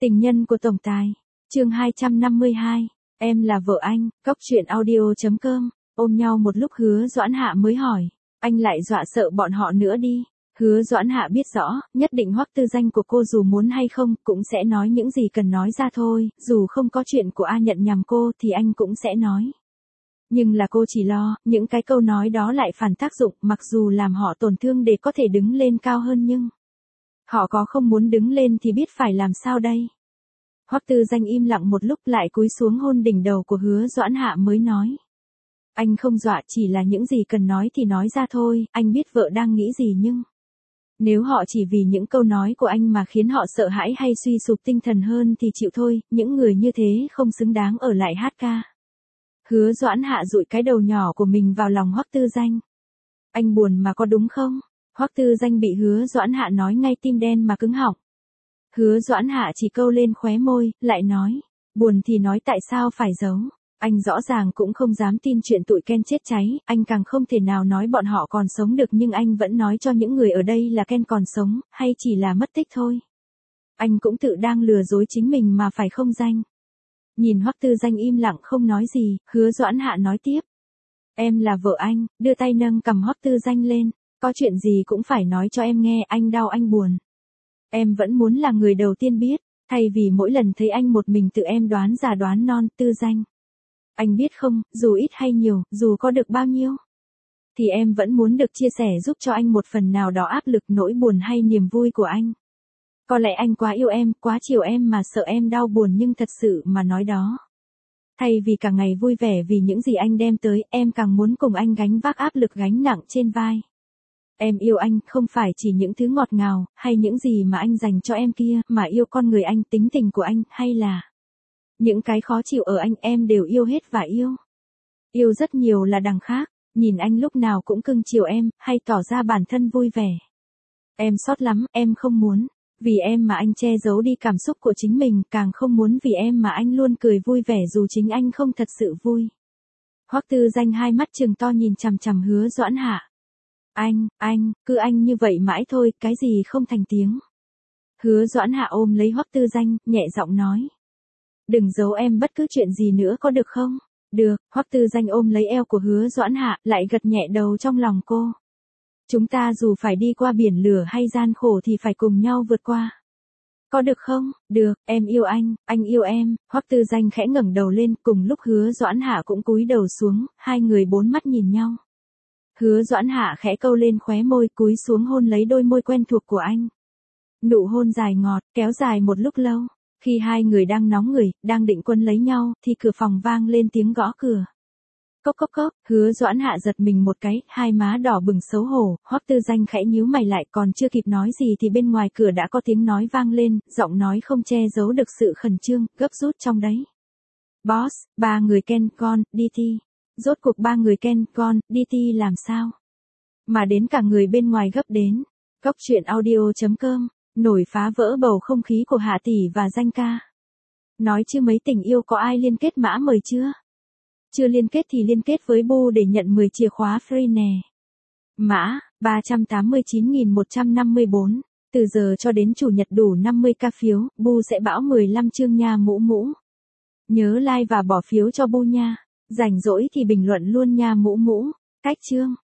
Tình nhân của tổng tài. Chương 252. Em là vợ anh. Cốc truyện audio.com. Ôm nhau một lúc Hứa Doãn Hạ mới hỏi, anh lại dọa sợ bọn họ nữa đi. Hứa Doãn Hạ biết rõ, nhất định Hoắc Tư Danh của cô dù muốn hay không, cũng sẽ nói những gì cần nói ra thôi, dù không có chuyện của A Nhận nhằm cô thì anh cũng sẽ nói. Nhưng là cô chỉ lo, những cái câu nói đó lại phản tác dụng, mặc dù làm họ tổn thương để có thể đứng lên cao hơn nhưng họ có không muốn đứng lên thì biết phải làm sao đây. Hoắc Tư Danh im lặng một lúc lại cúi xuống hôn đỉnh đầu của Hứa Doãn Hạ mới nói. Anh không dọa, chỉ là những gì cần nói thì nói ra thôi, anh biết vợ đang nghĩ gì nhưng nếu họ chỉ vì những câu nói của anh mà khiến họ sợ hãi hay suy sụp tinh thần hơn thì chịu thôi, những người như thế không xứng đáng ở lại hát ca. Hứa Doãn Hạ dụi cái đầu nhỏ của mình vào lòng Hoắc Tư Danh. Anh buồn mà có đúng không? Hoắc Tư Danh bị Hứa Doãn Hạ nói ngay tim đen mà cứng họng. Hứa Doãn Hạ chỉ câu lên khóe môi, lại nói, buồn thì nói tại sao phải giấu. Anh rõ ràng cũng không dám tin chuyện tụi Ken chết cháy, anh càng không thể nào nói bọn họ còn sống được nhưng anh vẫn nói cho những người ở đây là Ken còn sống, hay chỉ là mất tích thôi. Anh cũng tự đang lừa dối chính mình mà phải không Danh. Nhìn Hoắc Tư Danh im lặng không nói gì, Hứa Doãn Hạ nói tiếp. Em là vợ anh, đưa tay nâng cầm Hoắc Tư Danh lên, có chuyện gì cũng phải nói cho em nghe, anh đau anh buồn. Em vẫn muốn là người đầu tiên biết, thay vì mỗi lần thấy anh một mình tự em đoán già đoán non. Tư Danh. Anh biết không, dù ít hay nhiều, dù có được bao nhiêu, thì em vẫn muốn được chia sẻ giúp cho anh một phần nào đó áp lực nỗi buồn hay niềm vui của anh. Có lẽ anh quá yêu em, quá chiều em mà sợ em đau buồn nhưng thật sự mà nói đó. Thay vì cả ngày vui vẻ vì những gì anh đem tới, em càng muốn cùng anh gánh vác áp lực gánh nặng trên vai. Em yêu anh không phải chỉ những thứ ngọt ngào, hay những gì mà anh dành cho em kia, mà yêu con người anh, tính tình của anh, hay là những cái khó chịu ở anh em đều yêu hết và yêu. Yêu rất nhiều là đằng khác, nhìn anh lúc nào cũng cưng chiều em, hay tỏ ra bản thân vui vẻ. Em xót lắm, em không muốn. Vì em mà anh che giấu đi cảm xúc của chính mình, càng không muốn vì em mà anh luôn cười vui vẻ dù chính anh không thật sự vui. Hoắc Tư Danh hai mắt trừng to nhìn chằm chằm Hứa Doãn Hạ. Anh, cứ anh như vậy mãi thôi, cái gì không thành tiếng. Hứa Doãn Hạ ôm lấy Hoắc Tư Danh, nhẹ giọng nói. Đừng giấu em bất cứ chuyện gì nữa có được không? Được, Hoắc Tư Danh ôm lấy eo của Hứa Doãn Hạ, lại gật nhẹ đầu trong lòng cô. Chúng ta dù phải đi qua biển lửa hay gian khổ thì phải cùng nhau vượt qua. Có được không? Được, em yêu anh yêu em. Hoắc Tư Danh khẽ ngẩng đầu lên, cùng lúc Hứa Doãn Hạ cũng cúi đầu xuống, hai người bốn mắt nhìn nhau. Hứa Doãn Hạ khẽ câu lên khóe môi, cúi xuống hôn lấy đôi môi quen thuộc của anh. Nụ hôn dài ngọt, kéo dài một lúc lâu. Khi hai người đang nóng người, đang định quấn lấy nhau, thì cửa phòng vang lên tiếng gõ cửa. Cốc cốc cốc, Hứa Doãn Hạ giật mình một cái, hai má đỏ bừng xấu hổ, Hoắc Tư Danh khẽ nhíu mày lại, còn chưa kịp nói gì thì bên ngoài cửa đã có tiếng nói vang lên, giọng nói không che giấu được sự khẩn trương, gấp rút trong đấy. Boss, 3 người Ken con, DT. Rốt cuộc 3 người Ken con, DT làm sao? Mà đến cả người bên ngoài gấp đến. Cốc truyện audio.com, nổi phá vỡ bầu không khí của Hạ tỷ và Danh ca. Nói chứ mấy tình yêu có ai liên kết mã mời chưa? Chưa liên kết thì liên kết với Bu để nhận 10 chìa khóa free nè. Mã, 389.154. Từ giờ cho đến chủ nhật đủ 50k phiếu, Bu sẽ bão 15 chương nha mũ mũ. Nhớ like và bỏ phiếu cho Bu nha. Rảnh rỗi thì bình luận luôn nha mũ mũ. Cách chương.